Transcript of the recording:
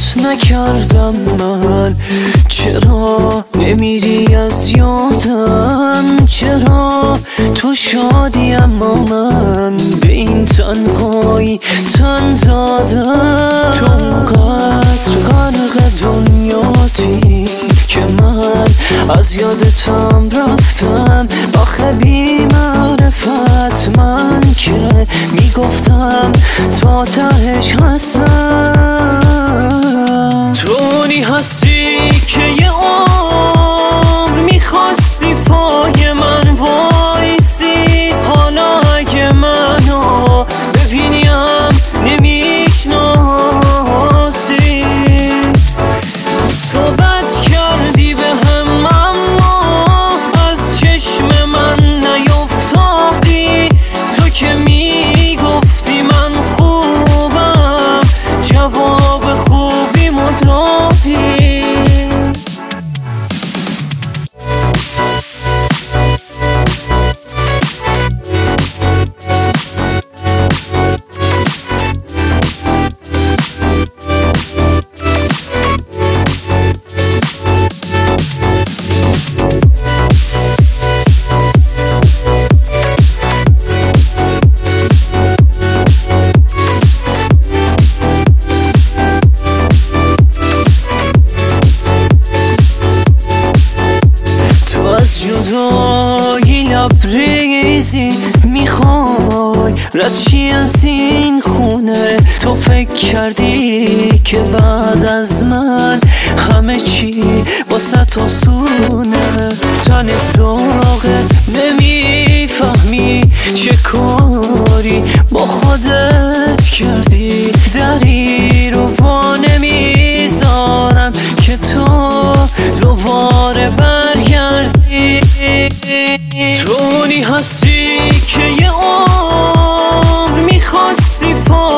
فراموشت نکردم من. چرا نمیری از یادم؟ چرا تو شادی اما من به این تنهایی تن دادم؟ تو اونقدر غرق دنیاتی که من از یادتم رفتم. آخه بی معرفت من که میگفتم تا تهش هستم. تو اونی هستی که یه عمر میخواستی پای من وایسی. حالا اگه منو ببینیم نمیشناسی. تو بد کردی به هم اما از چشم من نیفتادی. تو که میگفتی من خوبم جواب خوبی مدادی. جدایی لبریزی میخوای رد چی از این خونه؟ تو فکر کردی که بعد از من همه چی واسه آسونه؟ تن داغه نمیفهمی چه کاری با خودت کردی. دری رو وا نمیذارم که تو دوباره برگردی. تو اونی هستی که یه عمر میخواستی پا